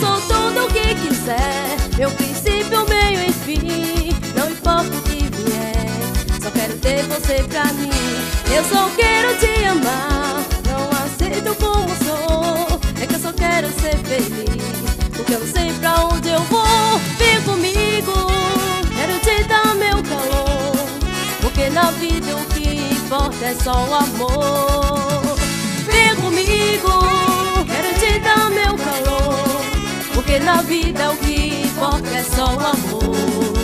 sou tudo o que quiser, meu princípio, meio e fim. Não importa o que vier, só quero ter você pra mim. Eu só quero te amar, não aceito como sou. É que eu só quero ser feliz, porque eu não sei pra onde eu vou. Vem comigo, quero te dar meu calor, porque na vida o que importa é só o amor. Vem comigo, quero te dar meu calor, porque na vida o que importa é só o amor.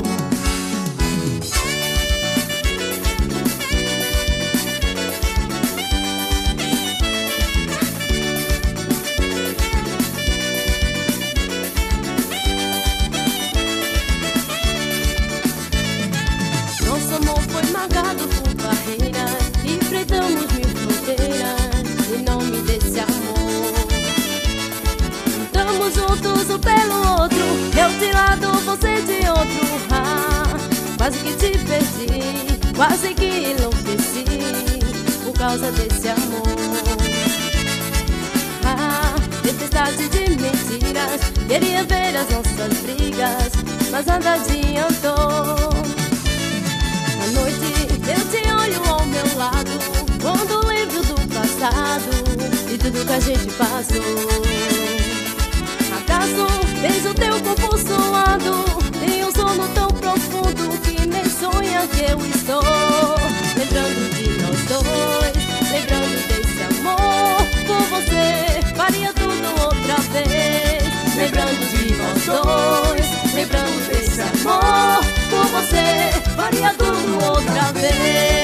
Nosso amor foi marcado por barreiras, enfrentamos mil fronteiras em nome desse amor. Estamos juntos um pelo outro, eu de lado, você de outro. Quase que te perdi, quase que enlouqueci por causa desse amor. Tempestade de mentiras, queria ver as nossas brigas, mas nada adiantou. À noite eu te olho ao meu lado, quando lembro do passado e tudo que a gente passou. Abraço, beijo teu corpo suado, tem um sono tão profundo que nem sonha que eu estou. Lembrando de nós dois, lembrando desse amor, por você faria tudo outra vez. Lembrando de nós dois, lembrando desse amor, por você faria tudo outra vez.